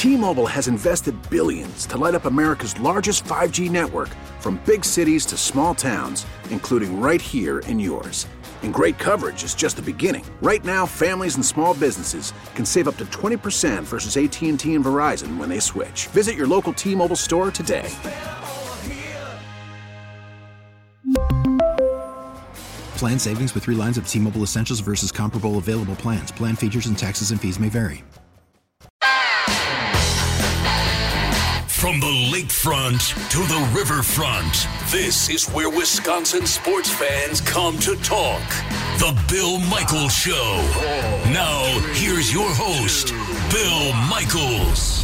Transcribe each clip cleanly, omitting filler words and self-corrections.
T-Mobile has invested billions to light up America's largest 5G network, from big cities to small towns, including right here in yours. And great coverage is just the beginning. Right now, families and small businesses can save up to 20% versus AT&T and Verizon when they switch. Visit your local T-Mobile store today. Plan savings with 3 lines of T-Mobile Essentials versus comparable available plans. Plan features and taxes and fees may vary. From the lakefront to the riverfront, this is where Wisconsin sports fans come to talk. The Bill Michaels Show. Now, here's your host, Bill Michaels.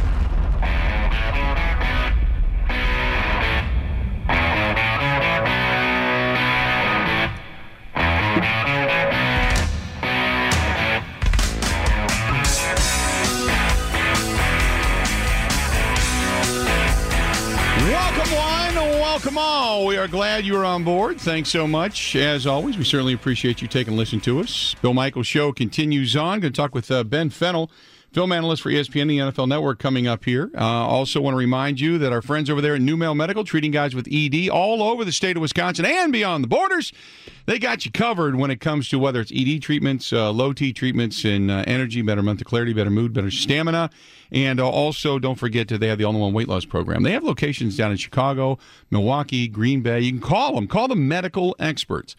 Welcome all. We are glad you are on board. Thanks so much. As always, we certainly appreciate you taking a listen to us. Bill Michaels Show continues on. Going to talk with Ben Fennell, film analyst for ESPN, the NFL Network, coming up here. Also want to remind you that our friends over there at NewMale Medical, treating guys with ED all over the state of Wisconsin and beyond the borders, they got you covered when it comes to whether it's ED treatments, low T treatments, and energy, better mental clarity, better mood, better stamina. And also, don't forget that they have the All-in-One Weight Loss Program. They have locations down in Chicago, Milwaukee, Green Bay. You can call them. Call the medical experts.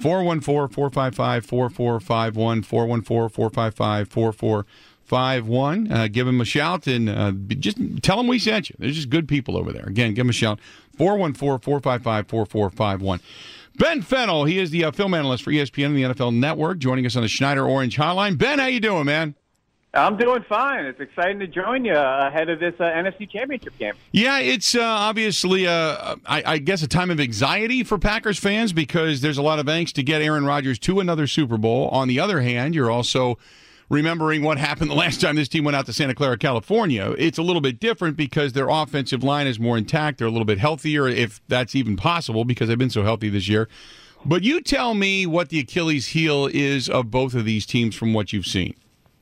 414-455-4451, 414-455-4451. Give them a shout and just tell them we sent you. They're just good people over there. Again, give them a shout. 414-455-4451. Ben Fennell, he is the film analyst for ESPN and the NFL Network, joining us on the Schneider Orange Hotline. Ben, how you doing, man? I'm doing fine. It's exciting to join you ahead of this NFC Championship game. Yeah, it's obviously, I guess, a time of anxiety for Packers fans because there's a lot of angst to get Aaron Rodgers to another Super Bowl. On the other hand, you're also remembering what happened the last time this team went out to Santa Clara, California. It's a little bit different because their offensive line is more intact. They're a little bit healthier, if that's even possible, because they've been so healthy this year. But you tell me what the Achilles heel is of both of these teams from what you've seen.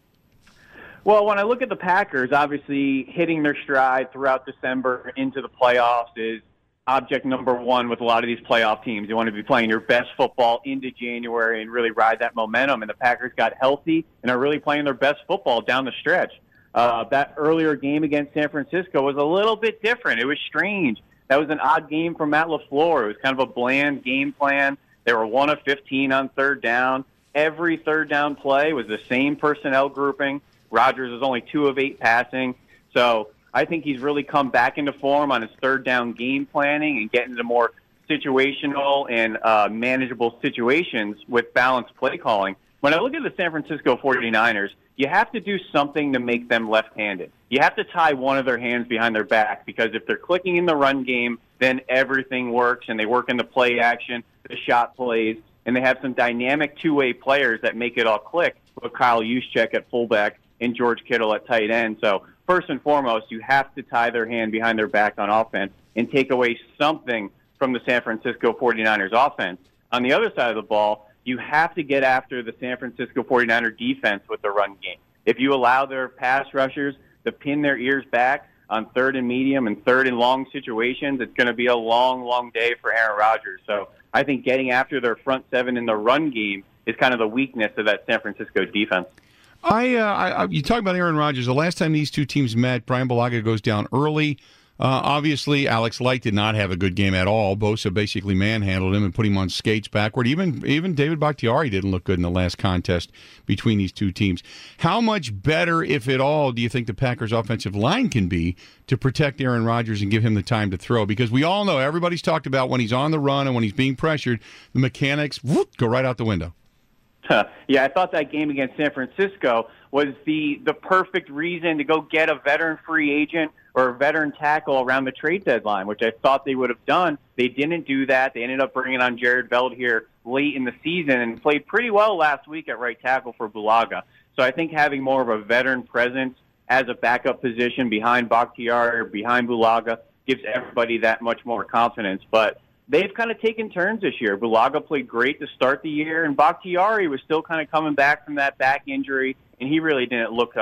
Well, when I look at the Packers, obviously hitting their stride throughout December into the playoffs is object number one with a lot of these playoff teams. You want to be playing your best football into January and really ride that momentum. And the Packers got healthy and are really playing their best football down the stretch. That earlier game against San Francisco was a little bit different. It was strange. That was an odd game for Matt LaFleur. It was kind of a bland game plan. They were 1 of 15 on third down. Every third down play was the same personnel grouping. Rodgers was only 2 of 8 passing. So I think he's really come back into form on his third down game planning and getting into more situational and manageable situations with balanced play calling. When I look at the San Francisco 49ers, you have to do something to make them left-handed. You have to tie one of their hands behind their back because if they're clicking in the run game, then everything works, and they work in the play action, the shot plays, and they have some dynamic two-way players that make it all click with Kyle Juszczyk at fullback and George Kittle at tight end. So first and foremost, you have to tie their hand behind their back on offense and take away something from the San Francisco 49ers offense. On the other side of the ball, you have to get after the San Francisco 49er defense with the run game. If you allow their pass rushers to pin their ears back on third and medium and third and long situations, it's going to be a long, long day for Aaron Rodgers. So I think getting after their front seven in the run game is kind of the weakness of that San Francisco defense. You talk about Aaron Rodgers. The last time these two teams met, Brian Bulaga goes down early. Obviously, Alex Light did not have a good game at all. Bosa basically manhandled him and put him on skates backward. Even David Bakhtiari didn't look good in the last contest between these two teams. How much better, if at all, do you think the Packers' offensive line can be to protect Aaron Rodgers and give him the time to throw? Because we all know, everybody's talked about when he's on the run and when he's being pressured, the mechanics go right out the window. Yeah, I thought that game against San Francisco was the perfect reason to go get a veteran free agent or a veteran tackle around the trade deadline, which I thought they would have done. They didn't do that. They ended up bringing on Jared Veld here late in the season and played pretty well last week at right tackle for Bulaga. So I think having more of a veteran presence as a backup position behind Bakhtiari or behind Bulaga gives everybody that much more confidence. But they've kind of taken turns this year. Bulaga played great to start the year, and Bakhtiari was still kind of coming back from that back injury, and he really didn't look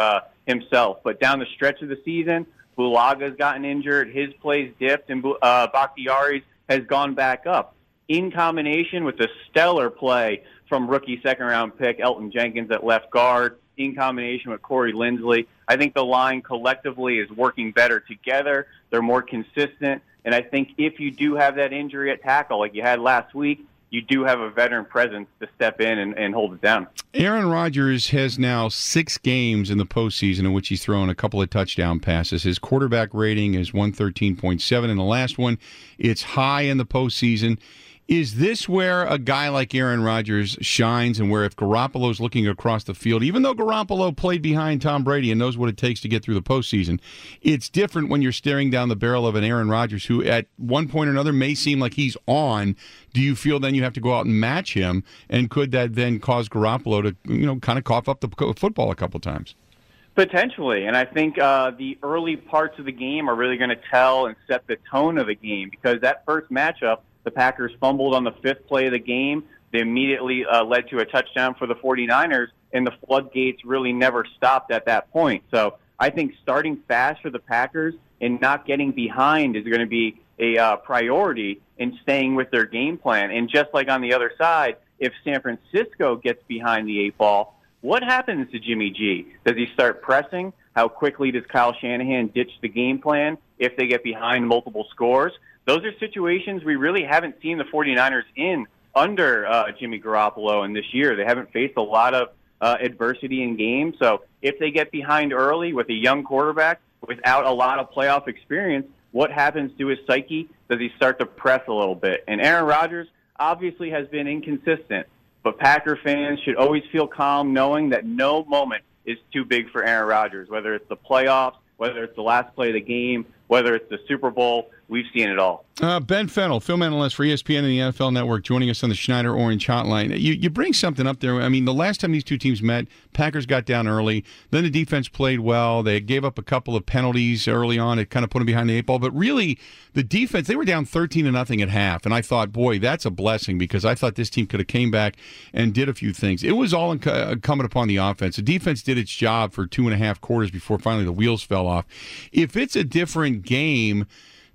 himself. But down the stretch of the season, Bulaga's gotten injured, his play's dipped, and Bakhtiari's has gone back up. In combination with the stellar play from rookie second-round pick Elton Jenkins at left guard, in combination with Corey Linsley, I think the line collectively is working better together. They're more consistent. And I think if you do have that injury at tackle like you had last week, you do have a veteran presence to step in and hold it down. Aaron Rodgers has now 6 games in the postseason in which he's thrown a couple of touchdown passes. His quarterback rating is 113.7 in the last one. It's high in the postseason. Is this where a guy like Aaron Rodgers shines, and where if Garoppolo's looking across the field, even though Garoppolo played behind Tom Brady and knows what it takes to get through the postseason, it's different when you're staring down the barrel of an Aaron Rodgers who at one point or another may seem like he's on. Do you feel then you have to go out and match him, and could that then cause Garoppolo to kind of cough up the football a couple times? Potentially, and I think the early parts of the game are really going to tell and set the tone of the game, because that first matchup, the Packers fumbled on the 5th play of the game. They immediately led to a touchdown for the 49ers, and the floodgates really never stopped at that point. So I think starting fast for the Packers and not getting behind is going to be a priority in staying with their game plan. And just like on the other side, if San Francisco gets behind the 8 ball, what happens to Jimmy G? Does he start pressing? How quickly does Kyle Shanahan ditch the game plan if they get behind multiple scores? Those are situations we really haven't seen the 49ers in under Jimmy Garoppolo in this year. They haven't faced a lot of adversity in games. So if they get behind early with a young quarterback without a lot of playoff experience, what happens to his psyche? Does he start to press a little bit? And Aaron Rodgers obviously has been inconsistent, but Packer fans should always feel calm knowing that no moment is too big for Aaron Rodgers, whether it's the playoffs, whether it's the last play of the game, whether it's the Super Bowl. We've seen it all. Ben Fennell, film analyst for ESPN and the NFL Network, joining us on the Schneider Orange Hotline. You bring something up there. I mean, the last time these two teams met, Packers got down early. Then the defense played well. They gave up a couple of penalties early on. It kind of put them behind the 8 ball. But really, the defense, they were down 13-0 at half. And I thought, boy, that's a blessing, because I thought this team could have came back and did a few things. It was all incumbent upon the offense. The defense did its job for 2.5 quarters before finally the wheels fell off. If it's a different game,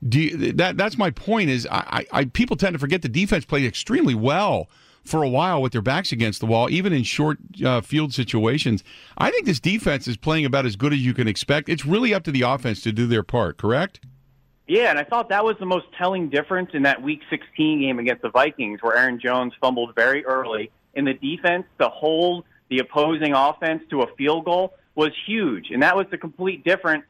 that's my point. Is people tend to forget the defense played extremely well for a while with their backs against the wall, even in short field situations. I think this defense is playing about as good as you can expect. It's really up to the offense to do their part, correct? Yeah, and I thought that was the most telling difference in that Week 16 game against the Vikings, where Aaron Jones fumbled very early. And the defense to hold the opposing offense to a field goal was huge. And that was the complete difference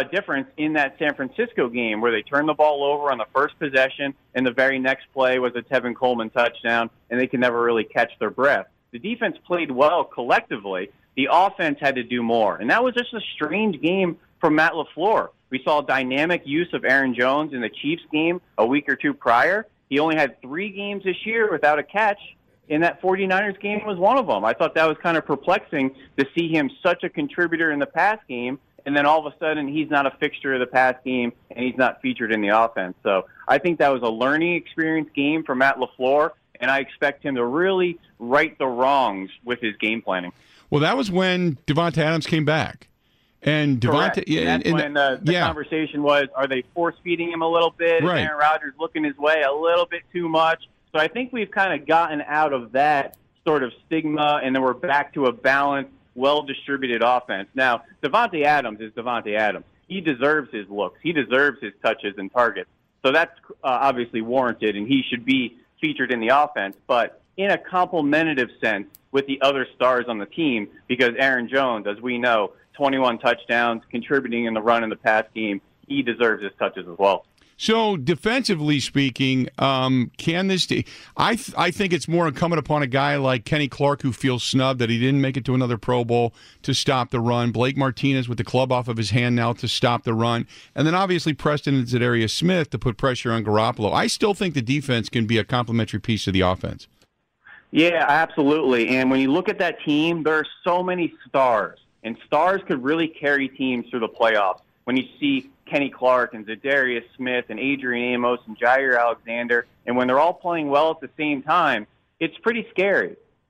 in that San Francisco game, where they turned the ball over on the first possession, and the very next play was a Tevin Coleman touchdown, and they could never really catch their breath. The defense played well collectively. The offense had to do more, and that was just a strange game from Matt LaFleur. We saw dynamic use of Aaron Jones in the Chiefs game a week or two prior. He only had 3 games this year without a catch, and that 49ers game was one of them. I thought that was kind of perplexing to see him such a contributor in the pass game, and then all of a sudden he's not a fixture of the pass game and he's not featured in the offense. So I think that was a learning experience game for Matt LaFleur, and I expect him to really right the wrongs with his game planning. Well, that was when Davante Adams came back. And Davante, and that's when the conversation was, are they force-feeding him a little bit? Right. Is Aaron Rodgers looking his way a little bit too much? So I think we've kind of gotten out of that sort of stigma, and then we're back to a balanced, well-distributed offense. Now, Davante Adams is Davante Adams. He deserves his looks. He deserves his touches and targets. So that's obviously warranted, and he should be featured in the offense, but in a complementative sense with the other stars on the team, because Aaron Jones, as we know, 21 touchdowns, contributing in the run and the pass game, he deserves his touches as well. So defensively speaking, can this team? I think it's more incumbent upon a guy like Kenny Clark, who feels snubbed that he didn't make it to another Pro Bowl, to stop the run. Blake Martinez with the club off of his hand now to stop the run. And then obviously Preston and Zadarius Smith to put pressure on Garoppolo. I still think the defense can be a complementary piece to the offense. Yeah, absolutely. And when you look at that team, there are so many stars. And stars could really carry teams through the playoffs. When you see Kenny Clark and Zadarius Smith and Adrian Amos and Jair Alexander, and when they're all playing well at the same time, it's pretty scary.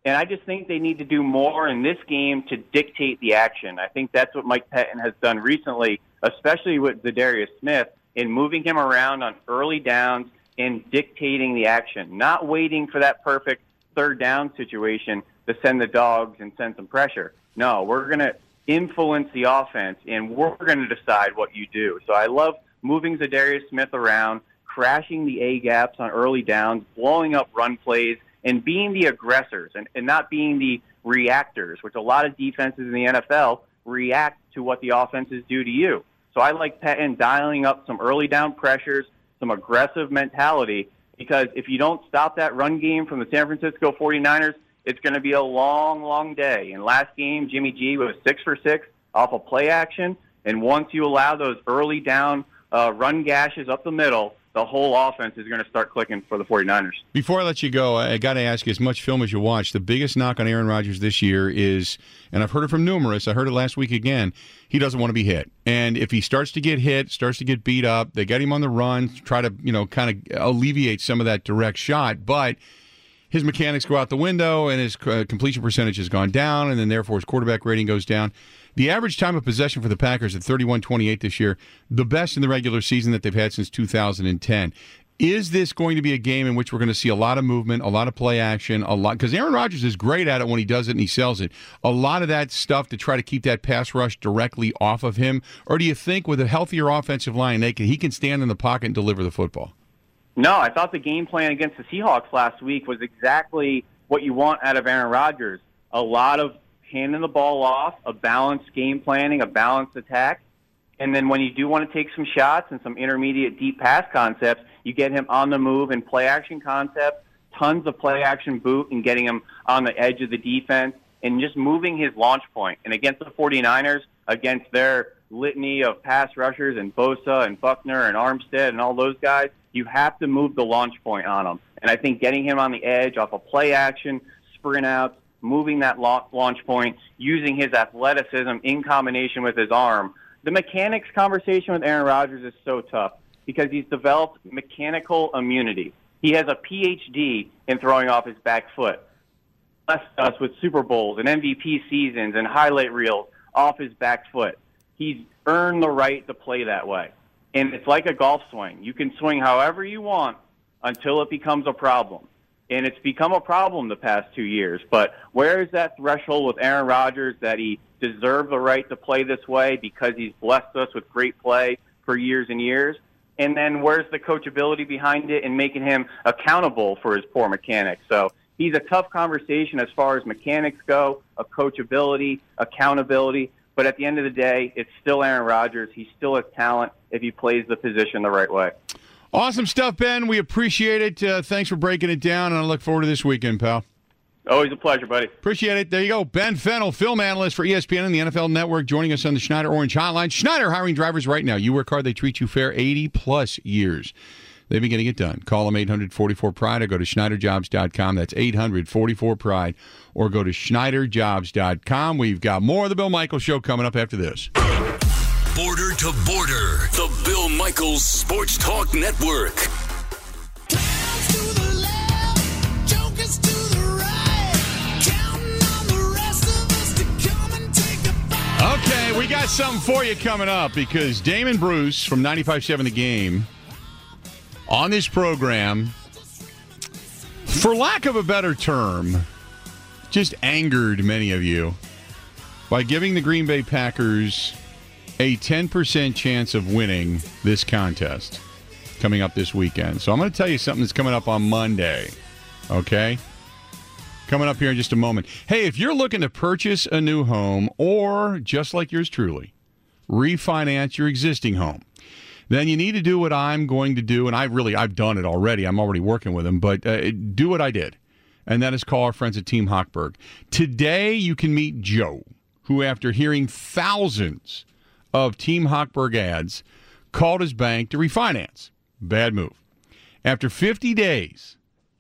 And I just think they need to do more in this game to dictate the action. I think that's what Mike Pettine has done recently, especially with Za'Darius Smith, in moving him around on early downs and dictating the action, not waiting for that perfect third down situation to send the dogs and send some pressure. No, we're going to influence the offense, and we're going to decide what you do. So I love moving Za'Darius Smith around, crashing the A-gaps on early downs, blowing up run plays, and being the aggressors and not being the reactors, which a lot of defenses in the NFL react to what the offenses do to you. So I like Pettine dialing up some early down pressures, some aggressive mentality, because if you don't stop that run game from the San Francisco 49ers, it's going to be a long, long day. And last game, Jimmy G was 6 for 6 off of play action. And once you allow those early down run gashes up the middle, the whole offense is going to start clicking for the 49ers. Before I let you go, I got to ask you, as much film as you watch, the biggest knock on Aaron Rodgers this year is, and I've heard it from numerous, I heard it last week again, he doesn't want to be hit. And if he starts to get hit, starts to get beat up, they get him on the run, try to, kind of alleviate some of that direct shot, but his mechanics go out the window and his completion percentage has gone down, and then therefore his quarterback rating goes down. The average time of possession for the Packers at 31-28 this year, the best in the regular season that they've had since 2010. Is this going to be a game in which we're going to see a lot of movement, a lot of play action, because Aaron Rodgers is great at it when he does it and he sells it. A lot of that stuff to try to keep that pass rush directly off of him? Or do you think with a healthier offensive line, he can stand in the pocket and deliver the football? No, I thought the game plan against the Seahawks last week was exactly what you want out of Aaron Rodgers. A lot of handing the ball off, a balanced game planning, a balanced attack. And then when you do want to take some shots and some intermediate deep pass concepts, you get him on the move and play action concepts, tons of play action boot and getting him on the edge of the defense and just moving his launch point. And against the 49ers, against their litany of pass rushers and Bosa and Buckner and Armstead and all those guys, you have to move the launch point on him. And I think getting him on the edge off of play action, sprint outs, moving that launch point, using his athleticism in combination with his arm. The mechanics conversation with Aaron Rodgers is so tough because he's developed mechanical immunity. He has a PhD in throwing off his back foot. Blessed us with Super Bowls and MVP seasons and highlight reels off his back foot. He's earned the right to play that way. And it's like a golf swing. You can swing however you want until it becomes a problem. And it's become a problem the past 2 years. But where is that threshold with Aaron Rodgers that he deserved the right to play this way because he's blessed us with great play for years and years? And then where's the coachability behind it and making him accountable for his poor mechanics? So he's a tough conversation as far as mechanics go, of coachability, accountability. But at the end of the day, it's still Aaron Rodgers. He still has talent if he plays the position the right way. Awesome stuff, Ben. We appreciate it. Thanks for breaking it down, and I look forward to this weekend, pal. Always a pleasure, buddy. Appreciate it. There you go. Ben Fennell, film analyst for ESPN and the NFL Network, joining us on the Schneider Orange Hotline. Schneider hiring drivers right now. You work hard, they treat you fair. 80-plus years. They've been getting it done. Call them 844-PRIDE or go to SchneiderJobs.com. That's 800-44-PRIDE or go to SchneiderJobs.com. We've got more of the Bill Michaels Show coming up after this. Border to Border, the Bill Michaels Sports Talk Network. Okay, we got something for you coming up because Damon Bruce from 95.7 The Game on this program, for lack of a better term, just angered many of you by giving the Green Bay Packers a 10% chance of winning this contest coming up this weekend. So I'm going to tell you something that's coming up on Monday, okay? Coming up here in just a moment. Hey, if you're looking to purchase a new home or, just like yours truly, refinance your existing home, then you need to do what I'm going to do, and I've done it already. I'm already working with them, but do what I did, and that is call our friends at Team Hochberg. Today, you can meet Joe, who, after hearing thousands of Team Hochberg ads, called his bank to refinance. Bad move. After 50 days,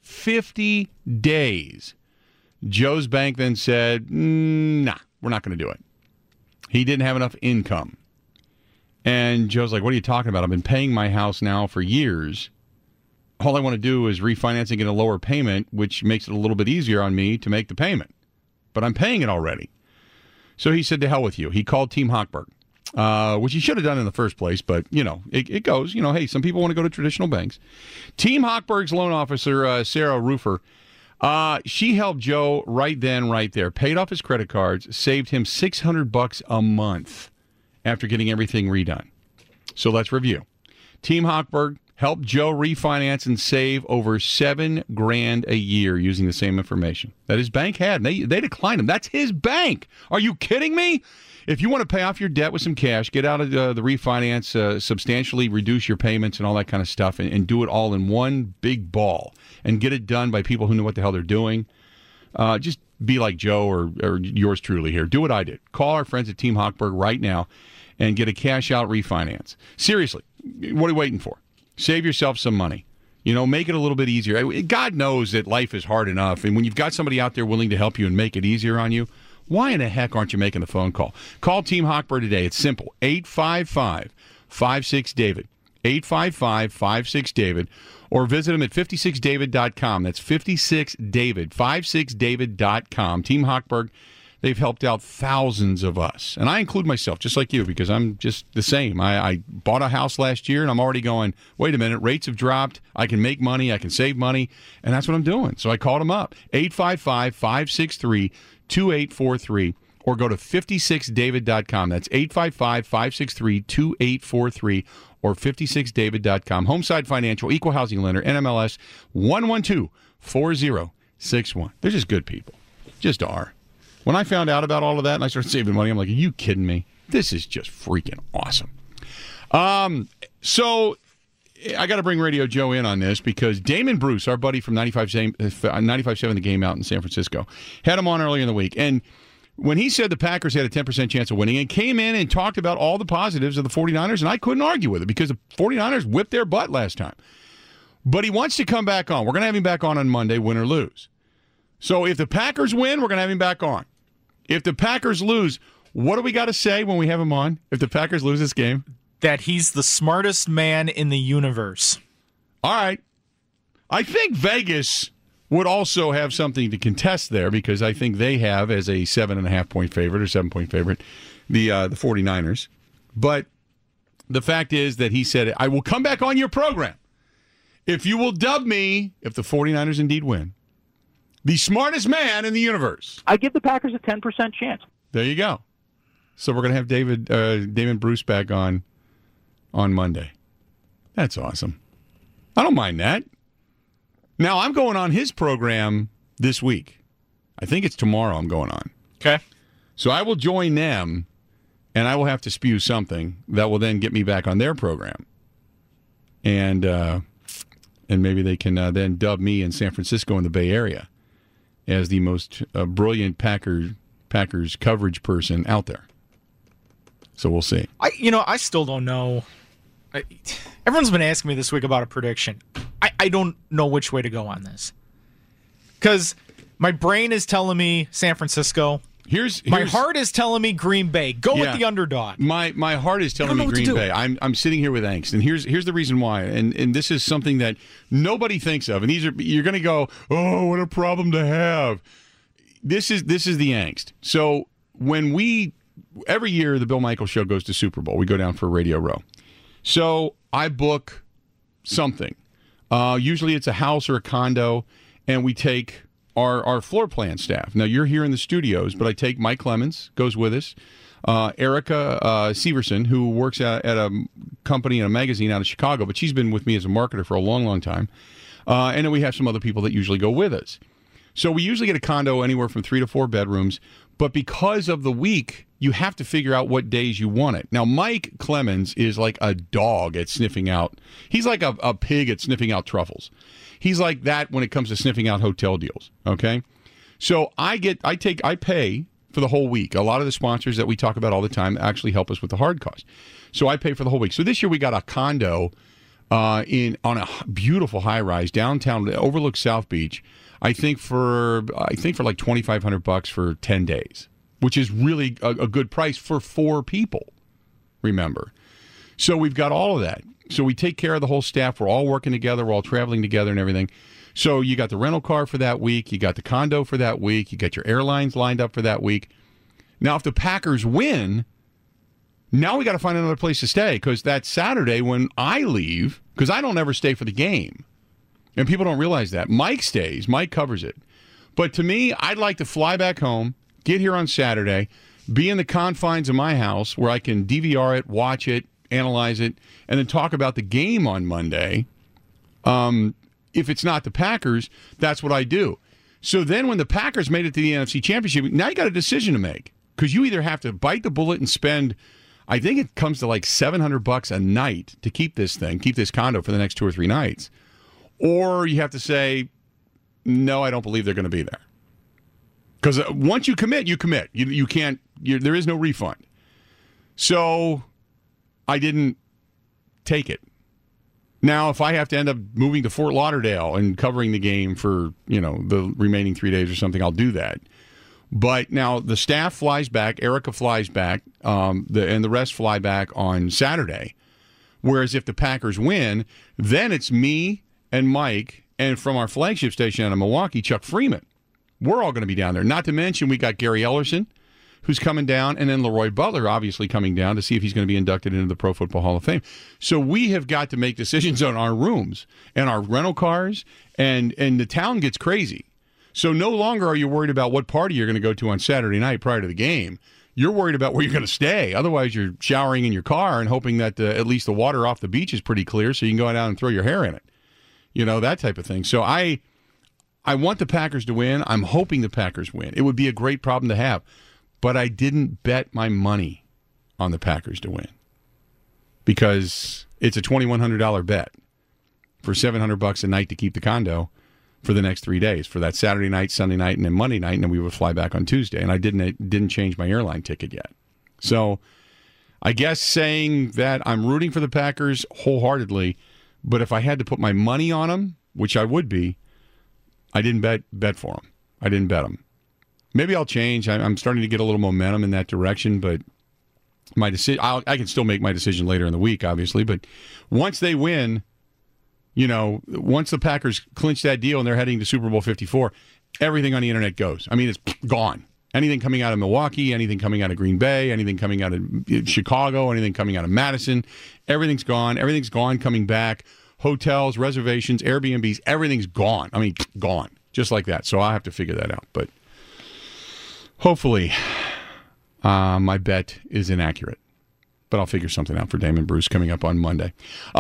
Joe's bank then said, nah, we're not going to do it. He didn't have enough income. And Joe's like, what are you talking about? I've been paying my house now for years. all I want to do is refinance and get a lower payment, which makes it a little bit easier on me to make the payment. But I'm paying it already. So he said, to hell with you. He called Team Hochberg, which he should have done in the first place. But, it goes. Hey, some people want to go to traditional banks. Team Hochberg's loan officer, Sarah Rufer, she helped Joe right then, right there. Paid off his credit cards, saved him $600 a month after getting everything redone. So let's review. Team Hochberg helped Joe refinance and save over $7,000 a year using the same information that his bank had. They declined him. That's his bank. Are you kidding me? If you want to pay off your debt with some cash, get out of the refinance, substantially reduce your payments and all that kind of stuff, and do it all in one big ball and get it done by people who know what the hell they're doing. Just be like Joe or yours truly here. Do what I did. Call our friends at Team Hochberg right now and get a cash-out refinance. Seriously, what are you waiting for? Save yourself some money. Make it a little bit easier. God knows that life is hard enough, and when you've got somebody out there willing to help you and make it easier on you, why in the heck aren't you making the phone call? Call Team Hochberg today. It's simple. 855-56-DAVID. 855-56-DAVID. Or visit them at 56david.com. That's 56david, 56david.com. Team Hochberg, they've helped out thousands of us. And I include myself, just like you, because I'm just the same. I bought a house last year, and I'm already going, wait a minute, rates have dropped. I can make money. I can save money. And that's what I'm doing. So I called them up. 855-563-2843. Or go to 56david.com. That's 855-563-2843. Or 56david.com. Homeside Financial, Equal Housing Lender, NMLS 1124061. They're just good people. Just are. When I found out about all of that and I started saving money, I'm like, are you kidding me? This is just freaking awesome. So I got to bring Radio Joe in on this because Damon Bruce, our buddy from 95.7 The Game out in San Francisco, had him on earlier in the week. And when he said the Packers had a 10% chance of winning and came in and talked about all the positives of the 49ers, and I couldn't argue with it because the 49ers whipped their butt last time. But he wants to come back on. We're going to have him back on Monday, win or lose. So if the Packers win, we're going to have him back on. If the Packers lose, what do we got to say when we have him on if the Packers lose this game? That he's the smartest man in the universe. All right. I think Vegas would also have something to contest there because I think they have as a 7.5-point favorite or 7-point favorite the 49ers. But the fact is that he said, I will come back on your program if you will dub me, if the 49ers indeed win, the smartest man in the universe. I give the Packers a 10% chance. There you go. So we're going to have Damon Bruce back on Monday. That's awesome. I don't mind that. Now, I'm going on his program this week. I think it's tomorrow I'm going on. Okay. So I will join them, and I will have to spew something that will then get me back on their program. And maybe they can then dub me in San Francisco in the Bay Area as the most brilliant Packers coverage person out there. So we'll see. I still don't know. Everyone's been asking me this week about a prediction. I don't know which way to go on this. Because my brain is telling me San Francisco. My heart is telling me Green Bay. Go with the underdog. My heart is telling me Green Bay. I'm sitting here with angst, and here's the reason why. And this is something that nobody thinks of. And you're going to go, oh, what a problem to have. This is the angst. So every year the Bill Michaels Show goes to Super Bowl. We go down for Radio Row. So I book something. Usually it's a house or a condo, and we take our floor plan staff. Now, you're here in the studios, but I take Mike Clemens, goes with us, Erica Severson, who works at a company and a magazine out of Chicago, but she's been with me as a marketer for a long, long time. And then we have some other people that usually go with us. So we usually get a condo anywhere from 3 to 4 bedrooms, but because of the week, you have to figure out what days you want it. Now, Mike Clemens is like a dog at sniffing out. He's like a pig at sniffing out truffles. He's like that when it comes to sniffing out hotel deals, okay? So I pay for the whole week. A lot of the sponsors that we talk about all the time actually help us with the hard cost. So I pay for the whole week. So this year we got a condo on a beautiful high-rise downtown that overlooks South Beach. I think for like $2,500 for 10 days, which is really a good price for 4 people, remember. So we've got all of that. So we take care of the whole staff. We're all working together. We're all traveling together and everything. So you got the rental car for that week. You got the condo for that week. You got your airlines lined up for that week. Now, if the Packers win, now we got to find another place to stay because that Saturday when I leave, because I don't ever stay for the game, and people don't realize that. Mike stays. Mike covers it. But to me, I'd like to fly back home, get here on Saturday, be in the confines of my house where I can DVR it, watch it, analyze it, and then talk about the game on Monday. If it's not the Packers, that's what I do. So then when the Packers made it to the NFC Championship, now you got a decision to make because you either have to bite the bullet and spend, I think it comes to like $700 a night to keep this condo for the next 2 or 3 nights, or you have to say, no, I don't believe they're going to be there. Because once you commit, you commit. You can't. There is no refund. So I didn't take it. Now, if I have to end up moving to Fort Lauderdale and covering the game for the remaining 3 days or something, I'll do that. But now the staff flies back. Erica flies back, and the rest fly back on Saturday. Whereas if the Packers win, then it's me and Mike, and from our flagship station out of Milwaukee, Chuck Freeman. We're all going to be down there. Not to mention we got Gary Ellerson, who's coming down, and then Leroy Butler obviously coming down to see if he's going to be inducted into the Pro Football Hall of Fame. So we have got to make decisions on our rooms and our rental cars, and the town gets crazy. So no longer are you worried about what party you're going to go to on Saturday night prior to the game. You're worried about where you're going to stay. Otherwise, you're showering in your car and hoping that at least the water off the beach is pretty clear so you can go out and throw your hair in it. That type of thing. So I want the Packers to win. I'm hoping the Packers win. It would be a great problem to have. But I didn't bet my money on the Packers to win because it's a $2,100 bet for $700 a night to keep the condo for the next 3 days, for that Saturday night, Sunday night, and then Monday night, and then we would fly back on Tuesday. And I didn't change my airline ticket yet. So I guess saying that I'm rooting for the Packers wholeheartedly, but if I had to put my money on them, which I would be, I didn't bet for them. I didn't bet them. Maybe I'll change. I'm starting to get a little momentum in that direction, but my decision, I can still make my decision later in the week, obviously. But once they win, once the Packers clinch that deal and they're heading to Super Bowl 54, everything on the internet goes. I mean, it's gone. Anything coming out of Milwaukee, anything coming out of Green Bay, anything coming out of Chicago, anything coming out of Madison, everything's gone. Everything's gone coming back. Hotels, reservations, Airbnbs, everything's gone. I mean, gone. Just like that. So I'll have to figure that out. But hopefully my bet is inaccurate. But I'll figure something out for Damon Bruce coming up on Monday.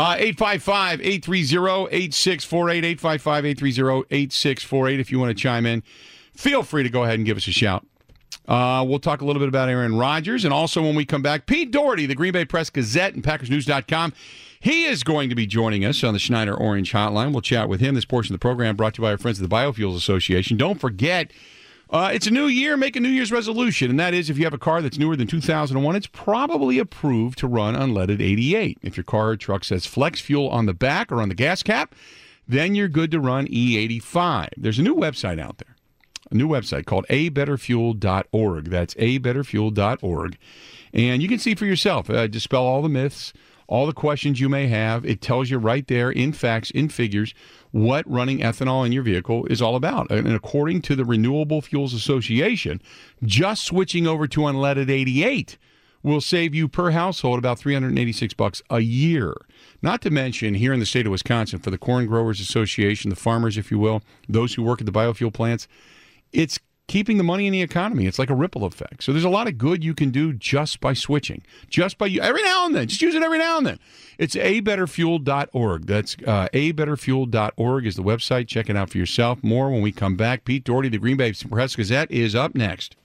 855-830-8648, 855-830-8648. If you want to chime in, feel free to go ahead and give us a shout. We'll talk a little bit about Aaron Rodgers. And also when we come back, Pete Doherty, the Green Bay Press-Gazette and PackersNews.com. He is going to be joining us on the Schneider Orange Hotline. We'll chat with him. This portion of the program brought to you by our friends at the Biofuels Association. Don't forget, it's a new year. Make a New Year's resolution, and that is if you have a car that's newer than 2001, it's probably approved to run unleaded 88. If your car or truck says Flex Fuel on the back or on the gas cap, then you're good to run E85. There's a new website out there, a new website called abetterfuel.org. That's abetterfuel.org. And you can see for yourself, dispel all the myths, all the questions you may have. It tells you right there in facts, in figures, what running ethanol in your vehicle is all about. And according to the Renewable Fuels Association, just switching over to unleaded 88 will save you per household about $386 a year. Not to mention, here in the state of Wisconsin, for the Corn Growers Association, the farmers, if you will, those who work at the biofuel plants, it's keeping the money in the economy. It's like a ripple effect. So there's a lot of good you can do just by switching. Just by every now and then. Just use it every now and then. It's abetterfuel.org. That's abetterfuel.org is the website. Check it out for yourself. More when we come back. Pete Doherty, the Green Bay Press-Gazette, is up next.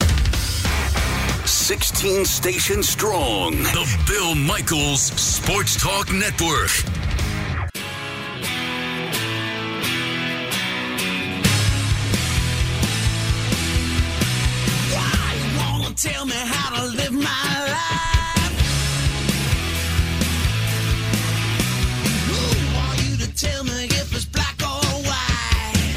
16 stations strong. The Bill Michaels Sports Talk Network. Tell me how to live my life. Who are you to tell me if it's black or white?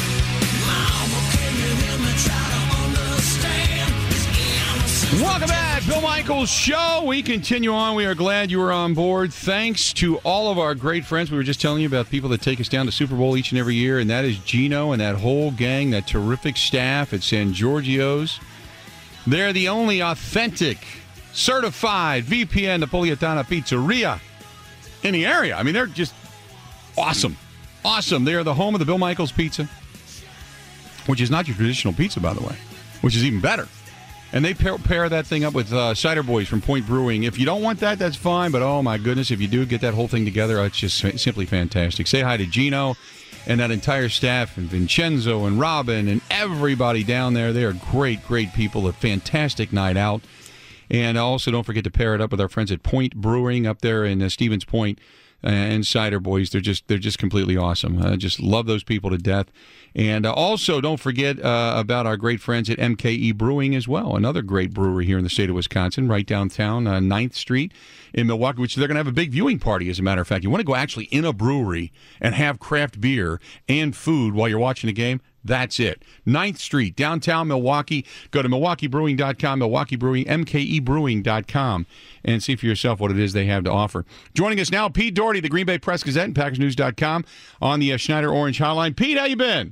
Mama, can you hear me try to understand? Welcome back. back. Bill Michaels Show. We continue on. We are glad you were on board. Thanks to all of our great friends. We were just telling you about people that take us down to Super Bowl each and every year, and that is Gino and that whole gang, that terrific staff at San Giorgio's. They're the only authentic, certified VPN Napolitana pizzeria in the area. I mean, they're just awesome. Awesome. They are the home of the Bill Michaels Pizza, which is not your traditional pizza, by the way, which is even better. And they pair that thing up with Cider Boys from Point Brewing. If you don't want that, that's fine. But, oh, my goodness, if you do get that whole thing together, it's just simply fantastic. Say hi to Gino and that entire staff, and Vincenzo and Robin and everybody down there. They are great, great people. A fantastic night out. And also don't forget to pair it up with our friends at Point Brewing up there in Stevens Point. And Cider Boys, they're just completely awesome. I just love those people to death. And also don't forget about our great friends at MKE Brewing as well, another great brewery here in the state of Wisconsin, right downtown 9th Street in Milwaukee, which they're going to have a big viewing party, as a matter of fact. You want to go actually in a brewery and have craft beer and food while you're watching the game? That's it. 9th Street, downtown Milwaukee. Go to MilwaukeeBrewing.com, Milwaukee Brewing, MKEBrewing.com, and see for yourself what it is they have to offer. Joining us now, Pete Doherty, the Green Bay Press-Gazette and PackersNews.com on the Schneider Orange Hotline. Pete, how you been?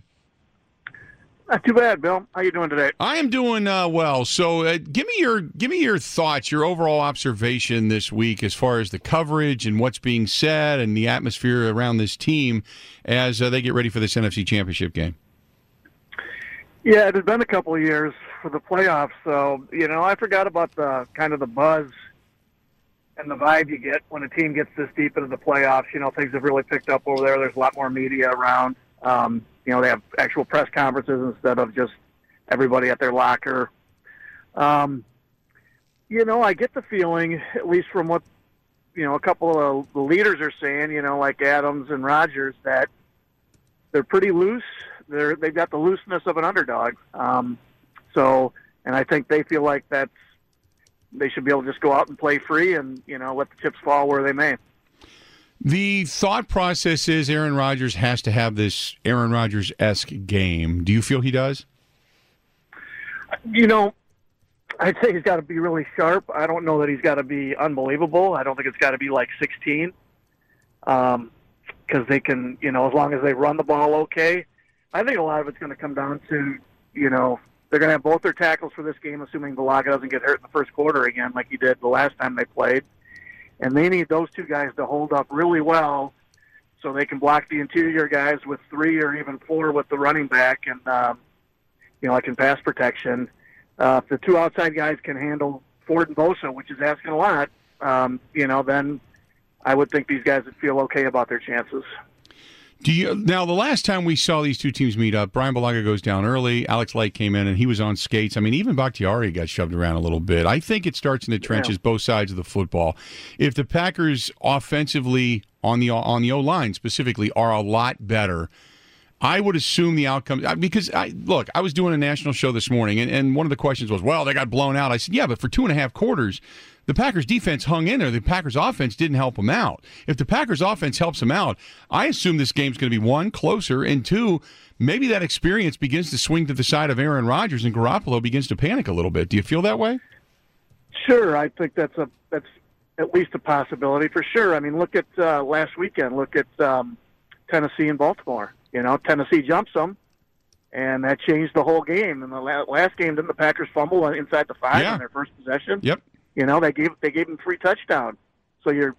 Not too bad, Bill. How you doing today? I am doing well. So give me your thoughts, your overall observation this week as far as the coverage and what's being said and the atmosphere around this team as they get ready for this NFC Championship game. Yeah, it has been a couple of years for the playoffs, so, I forgot about the kind of the buzz and the vibe you get when a team gets this deep into the playoffs. Things have really picked up over there. There's a lot more media around. They have actual press conferences instead of just everybody at their locker. I get the feeling, at least from what, a couple of the leaders are saying, like Adams and Rodgers, that they're pretty loose. They've got the looseness of an underdog. And I think they feel like they should be able to just go out and play free and, let the chips fall where they may. The thought process is Aaron Rodgers has to have this Aaron Rodgers-esque game. Do you feel he does? I'd say he's got to be really sharp. I don't know that he's got to be unbelievable. I don't think it's got to be like 16. Because they can, as long as they run the ball okay. I think a lot of it's going to come down to, they're going to have both their tackles for this game, assuming Bulaga doesn't get hurt in the first quarter again like he did the last time they played. And they need those two guys to hold up really well so they can block the interior guys with 3 or even 4 with the running back and, like in pass protection. If the two outside guys can handle Ford and Bosa, which is asking a lot, then I would think these guys would feel okay about their chances. Now, the last time we saw these two teams meet up, Brian Bulaga goes down early. Alex Light came in, and he was on skates. I mean, even Bakhtiari got shoved around a little bit. I think it starts in the trenches, both sides of the football. If the Packers offensively, on the O-line specifically, are a lot better, I would assume the outcome – because, I was doing a national show this morning, and one of the questions was, well, they got blown out. I said, yeah, but for 2.5 quarters – the Packers defense hung in there. The Packers offense didn't help them out. If the Packers offense helps them out, I assume this game's going to be 1, closer, and 2, maybe that experience begins to swing to the side of Aaron Rodgers and Garoppolo begins to panic a little bit. Do you feel that way? Sure. I think that's at least a possibility for sure. I mean, look at last weekend. Look at Tennessee and Baltimore. Tennessee jumps them, and that changed the whole game. In the last game, didn't the Packers fumble inside the 5 on their first possession? Yep. They gave him 3 touchdowns. So you're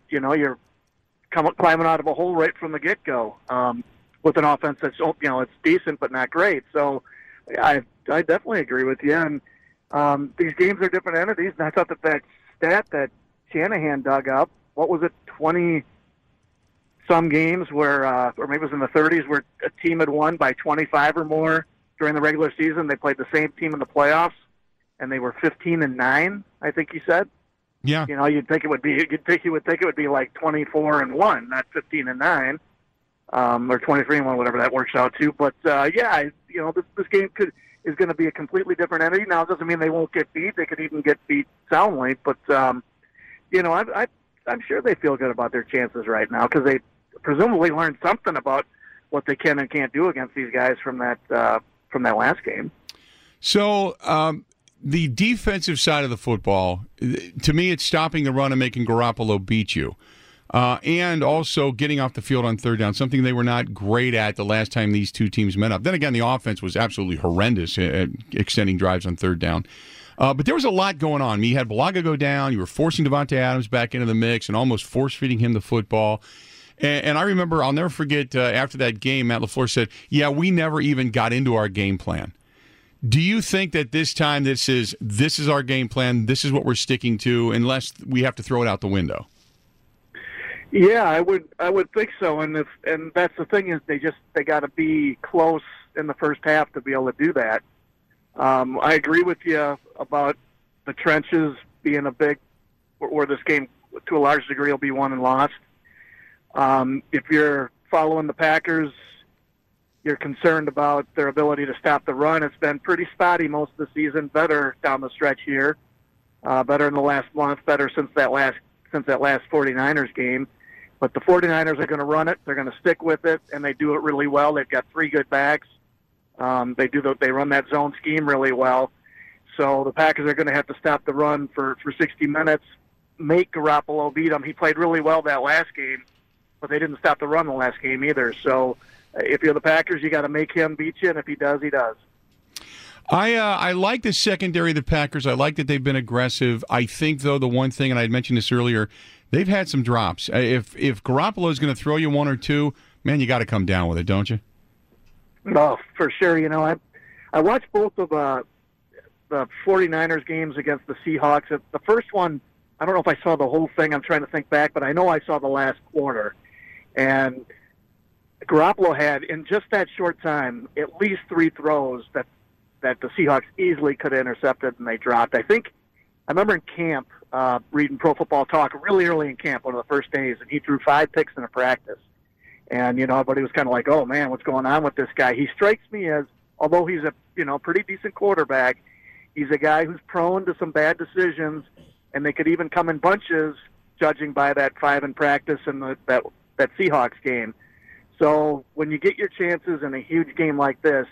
climbing out of a hole right from the get-go with an offense that's it's decent but not great. So I definitely agree with you. And these games are different entities. And I thought that stat that Shanahan dug up, what was it, 20 some games where, or maybe it was in the 30s, where a team had won by 25 or more during the regular season. They played the same team in the playoffs, and they were 15-9. I think he said. Yeah. You'd think it would be like 24-1, not 15-9, or 23-1, whatever that works out to. But this game is going to be a completely different entity. Now, it doesn't mean they won't get beat. They could even get beat soundly. But I'm sure they feel good about their chances right now because they presumably learned something about what they can and can't do against these guys from that last game. So the defensive side of the football, to me, it's stopping the run and making Garoppolo beat you. And also getting off the field on third down, something they were not great at the last time these two teams met up. Then again, the offense was absolutely horrendous at extending drives on third down. But there was a lot going on. You had Bulaga go down. You were forcing Davante Adams back into the mix and almost force-feeding him the football. And I remember, I'll never forget, after that game, Matt LaFleur said, yeah, we never even got into our game plan. Do you think that this time this is our game plan, this is what we're sticking to, unless we have to throw it out the window? Yeah, I would think so. And that's the thing is they got to be close in the first half to be able to do that. I agree with you about the trenches being a big, where this game to a large degree will be won and lost. If you're following the Packers, you're concerned about their ability to stop the run. It's been pretty spotty most of the season, better down the stretch here, better in the last month, better since that last 49ers game. But the 49ers are going to run it. They're going to stick with it, and they do it really well. They've got three good backs. They run that zone scheme really well. So the Packers are going to have to stop the run for 60 minutes, make Garoppolo beat them. He played really well that last game, but they didn't stop the run the last game either. So if you're the Packers, you got to make him beat you, and if he does, he does. I like the secondary of the Packers. I like that they've been aggressive. I think, though, the one thing, and I had mentioned this earlier, they've had some drops. If Garoppolo is going to throw you one or two, man, you got to come down with it, don't you? No, for sure. You know, I watched both of the 49ers games against the Seahawks. The first one, I don't know if I saw the whole thing. I'm trying to think back, but I know I saw the last quarter. And Garoppolo had, in just that short time, at least three throws that the Seahawks easily could have intercepted, and they dropped. I remember in camp, reading Pro Football Talk really early in camp, one of the first days, and he threw 5 picks in a practice. And, you know, everybody was kind of like, oh, man, what's going on with this guy? He strikes me as, although he's a, pretty decent quarterback, he's a guy who's prone to some bad decisions, and they could even come in bunches, judging by that 5 in practice and that Seahawks game. So when you get your chances in a huge game like this,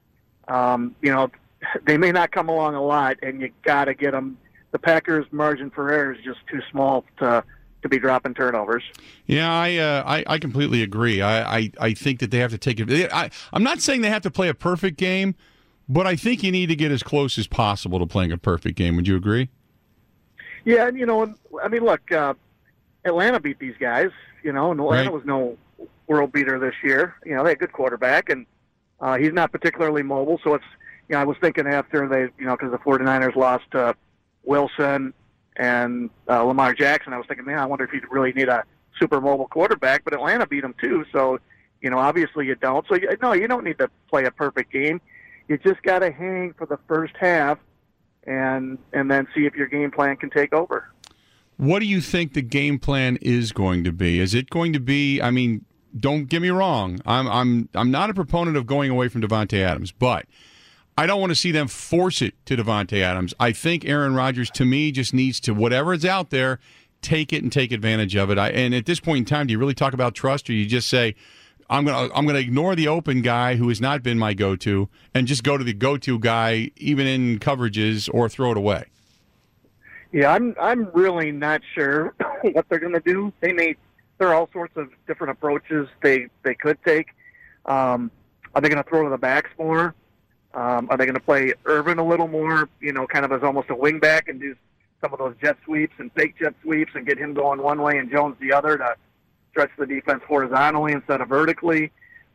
they may not come along a lot, and you got to get them. The Packers' margin for error is just too small to be dropping turnovers. Yeah, I completely agree. I think that they have to take it. I'm not saying they have to play a perfect game, but I think you need to get as close as possible to playing a perfect game. Would you agree? Yeah, and look, Atlanta beat these guys, and Atlanta was no world beater this year. They had a good quarterback, and he's not particularly mobile. So it's, I was thinking after they, because the 49ers lost to Wilson and Lamar Jackson, I was thinking, man, I wonder if you'd really need a super mobile quarterback. But Atlanta beat them too, so obviously you don't. So no, you don't need to play a perfect game. You just got to hang for the first half, and then see if your game plan can take over. What do you think the game plan is going to be? Is it going to be? I mean, don't get me wrong. I'm not a proponent of going away from Davante Adams, but I don't want to see them force it to Davante Adams. I think Aaron Rodgers, to me, just needs to, whatever is out there, take it and take advantage of it. And at this point in time, do you really talk about trust, or you just say, I'm gonna ignore the open guy who has not been my go-to and just go to the go-to guy, even in coverages, or throw it away? Yeah, I'm really not sure what they're going to do. There are all sorts of different approaches they could take. Are they going to throw to the backs more? Are they going to play Irvin a little more, kind of as almost a wing back and do some of those jet sweeps and fake jet sweeps and get him going one way and Jones the other to stretch the defense horizontally instead of vertically?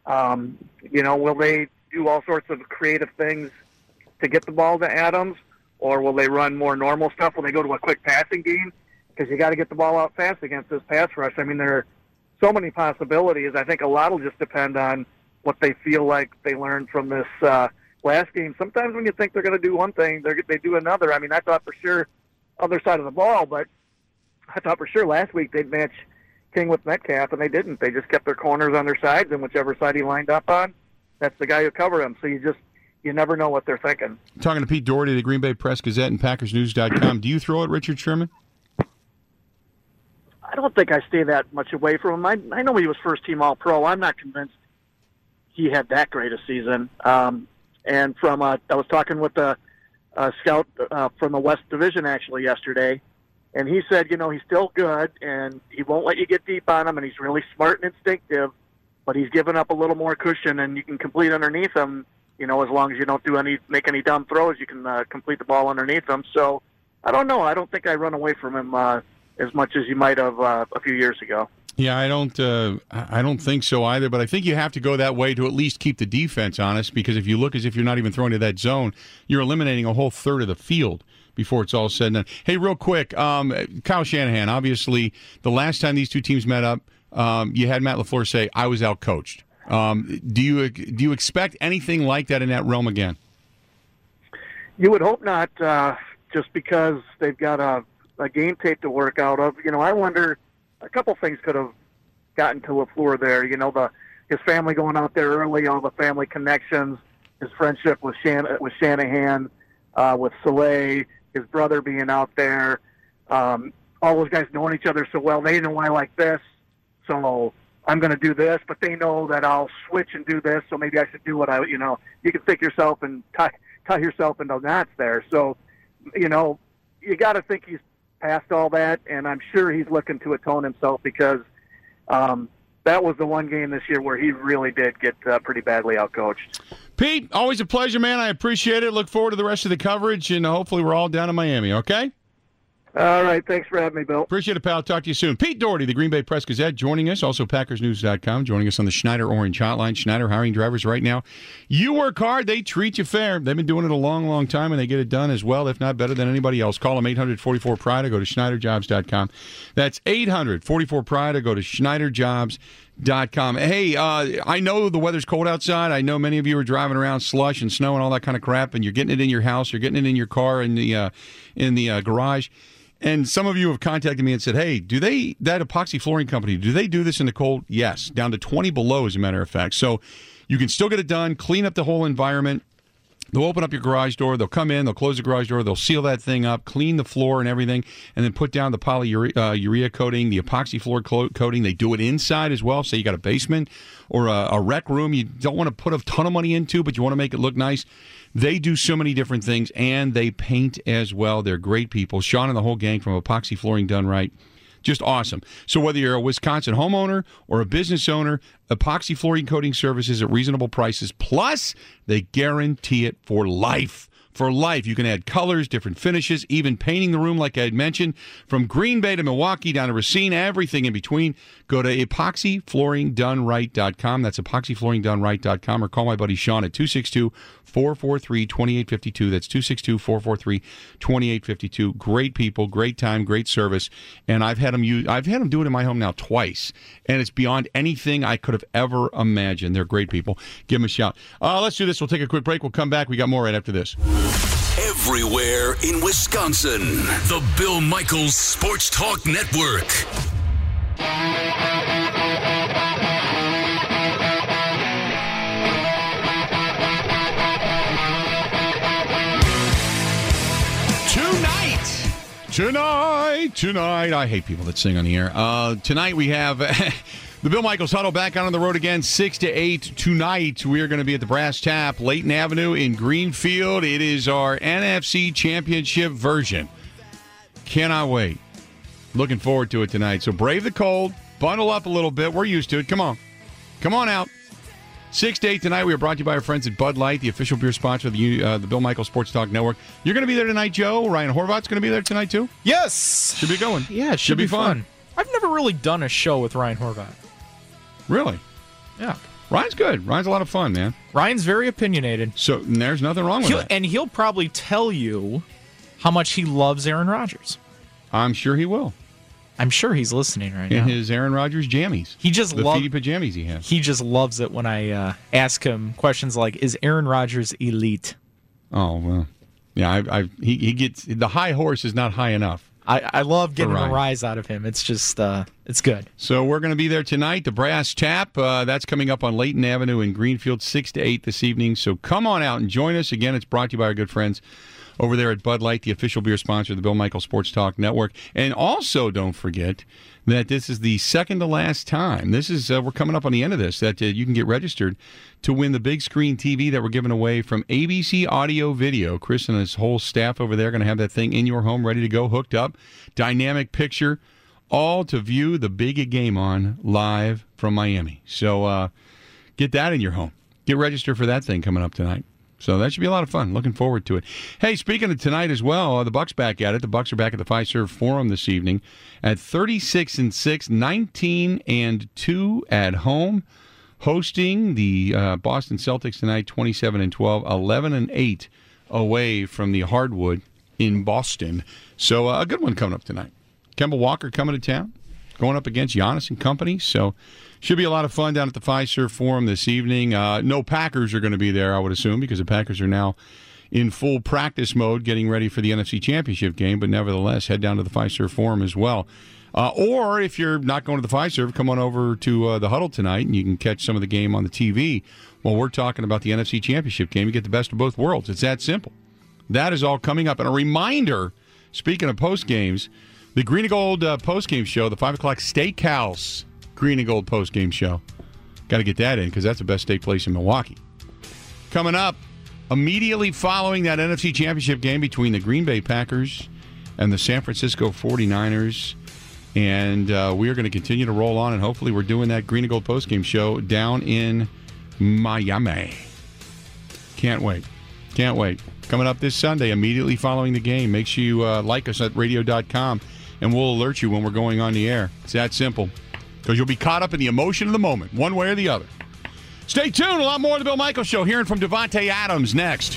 Will they do all sorts of creative things to get the ball to Adams, or will they run more normal stuff? Will they go to a quick passing game? Because you got to get the ball out fast against this pass rush. I mean, there are so many possibilities. I think a lot will just depend on what they feel like they learned from this last game. Sometimes when you think they're going to do one thing, they do another. I mean, I thought for sure other side of the ball, but I thought for sure last week they'd match King with Metcalf, and they didn't. They just kept their corners on their sides, and whichever side he lined up on, that's the guy who covered him. So you never know what they're thinking. Talking to Pete Doherty of the Green Bay Press-Gazette and PackersNews.com. Do you throw at Richard Sherman? I don't think I stay that much away from him. I know he was first-team All-Pro. I'm not convinced he had that great a season. And I was talking with a scout from the West Division actually yesterday, and he said, he's still good, and he won't let you get deep on him, and he's really smart and instinctive, but he's given up a little more cushion, and you can complete underneath him. As long as you don't make any dumb throws, you can complete the ball underneath him. So I don't know. I don't think I run away from him as much as you might have a few years ago. Yeah, I don't think so either, but I think you have to go that way to at least keep the defense honest, because if you look as if you're not even throwing to that zone, you're eliminating a whole third of the field before it's all said and done. Hey, real quick, Kyle Shanahan, obviously the last time these two teams met up, you had Matt LaFleur say, I was out-coached. Do you expect anything like that in that realm again? You would hope not, just because they've got a game tape to work out of. I wonder, a couple things could have gotten to LaFleur there. His family going out there early, all the family connections, his friendship with Shanahan, with Soleil, his brother being out there, all those guys knowing each other so well. They know I like this, so I'm going to do this, but they know that I'll switch and do this, so maybe I should do what you can think yourself and tie yourself into knots there. So, you got to think he's past all that, and I'm sure he's looking to atone himself, because that was the one game this year where he really did get pretty badly outcoached. Pete, always a pleasure, man. I appreciate it. Look forward to the rest of the coverage, and hopefully we're all down in Miami, okay? All right. Thanks for having me, Bill. Appreciate it, pal. Talk to you soon. Pete Doherty, the Green Bay Press-Gazette, joining us. Also, PackersNews.com, joining us on the Schneider Orange Hotline. Schneider hiring drivers right now. You work hard, they treat you fair. They've been doing it a long, long time, and they get it done as well, if not better than anybody else. Call them 844-PRIDE or go to SchneiderJobs.com. That's 800-44-PRIDE or go to SchneiderJobs.com. Hey, I know the weather's cold outside. I know many of you are driving around slush and snow and all that kind of crap, and you're getting it in your house, you're getting it in your car, in the garage. And some of you have contacted me and said, hey, that epoxy flooring company, do they do this in the cold? Yes, down to 20 below, as a matter of fact. So you can still get it done, clean up the whole environment. They'll open up your garage door. They'll come in. They'll close the garage door. They'll seal that thing up, clean the floor and everything, and then put down the polyurea coating, the epoxy floor coating. They do it inside as well. Say you got a basement or a rec room you don't want to put a ton of money into, but you want to make it look nice. They do so many different things, and they paint as well. They're great people. Sean and the whole gang from Epoxy Flooring Done Right. Just awesome. So whether you're a Wisconsin homeowner or a business owner, Epoxy Flooring Coating Services at reasonable prices. Plus, they guarantee it for life. For life. You can add colors, different finishes, even painting the room like I had mentioned. From Green Bay to Milwaukee down to Racine, everything in between. Go to epoxyflooringdoneright.com. That's epoxyflooringdoneright.com, or call my buddy Sean at 262-443-2852. That's 262-443-2852. Great people, great time, great service. And I've had them do it in my home now twice. And it's beyond anything I could have ever imagined. They're great people. Give them a shout. Let's do this. We'll take a quick break. We'll come back. We got more right after this. Everywhere in Wisconsin, the Bill Michaels Sports Talk Network. Tonight. I hate people that sing on the air. Tonight we have the Bill Michaels Huddle back out on the road again, 6 to 8 tonight. We are going to be at the Brass Tap, Layton Avenue in Greenfield. It is our NFC Championship version. Cannot wait. Looking forward to it tonight. So brave the cold, bundle up a little bit. We're used to it. Come on out. 6 to 8 tonight. We are brought to you by our friends at Bud Light, the official beer sponsor of the Bill Michaels Sports Talk Network. You're going to be there tonight, Joe. Ryan Horvat's going to be there tonight, too? Yes. Should be going. Yeah, it should be fun. I've never really done a show with Ryan Horvat. Really? Yeah. Ryan's good. Ryan's a lot of fun, man. Ryan's very opinionated. So there's nothing wrong with that. And he'll probably tell you how much he loves Aaron Rodgers. I'm sure he will. I'm sure he's listening right now. In his Aaron Rodgers jammies. He just the feety pajamas he has. He just loves it when I ask him questions like, is Aaron Rodgers elite? Oh, well. Yeah, he gets, the high horse is not high enough. I love getting a rise out of him. It's just, it's good. So we're going to be there tonight, the Brass Tap. That's coming up on Layton Avenue in Greenfield, 6 to 8 this evening. So come on out and join us. Again, it's brought to you by our good friends over there at Bud Light, the official beer sponsor of the Bill Michaels Sports Talk Network. And also, don't forget that this is the second to last time. This is we're coming up on the end of this, that you can get registered to win the big screen TV that we're giving away from ABC Audio Video. Chris and his whole staff over there are going to have that thing in your home, ready to go, hooked up, dynamic picture, all to view the big game on live from Miami. So get that in your home. Get registered for that thing coming up tonight. So that should be a lot of fun. Looking forward to it. Hey, speaking of tonight as well, the Bucs back at it. The Bucs are back at the Fiserv Forum this evening at 36-6, 19-2 at home, hosting the Boston Celtics tonight, 27-12, 11-8 away from the hardwood in Boston. So a good one coming up tonight. Kemba Walker coming to town, going up against Giannis and company. So should be a lot of fun down at the Fiserv Forum this evening. No Packers are going to be there, I would assume, because the Packers are now in full practice mode getting ready for the NFC Championship game. But nevertheless, head down to the Fiserv Forum as well. Or if you're not going to the Fiserv, come on over to the Huddle tonight, and you can catch some of the game on the TV while we're talking about the NFC Championship game. You get the best of both worlds. It's that simple. That is all coming up. And a reminder, speaking of post games, the Green and Gold post-game show, the 5 o'clock Steakhouse Green and Gold post-game show. Got to get that in because that's the best steak place in Milwaukee. Coming up, immediately following that NFC Championship game between the Green Bay Packers and the San Francisco 49ers. And we are going to continue to roll on, and hopefully we're doing that Green and Gold post-game show down in Miami. Can't wait. Can't wait. Coming up this Sunday, immediately following the game. Make sure you like us at radio.com. And we'll alert you when we're going on the air. It's that simple. Because you'll be caught up in the emotion of the moment, one way or the other. Stay tuned. A lot more of the Bill Michaels Show. Hearing from Davante Adams next.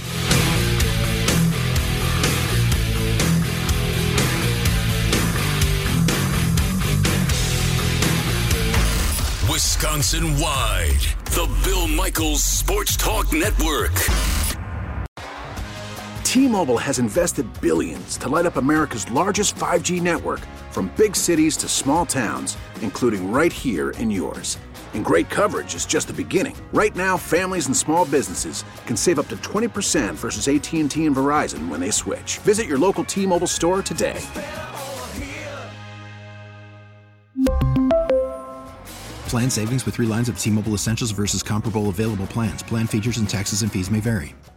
Wisconsin-wide, the Bill Michaels Sports Talk Network. T-Mobile has invested billions to light up America's largest 5G network, from big cities to small towns, including right here in yours. And great coverage is just the beginning. Right now, families and small businesses can save up to 20% versus AT&T and Verizon when they switch. Visit your local T-Mobile store today. Plan savings with 3 lines of T-Mobile Essentials versus comparable available plans. Plan features and taxes and fees may vary.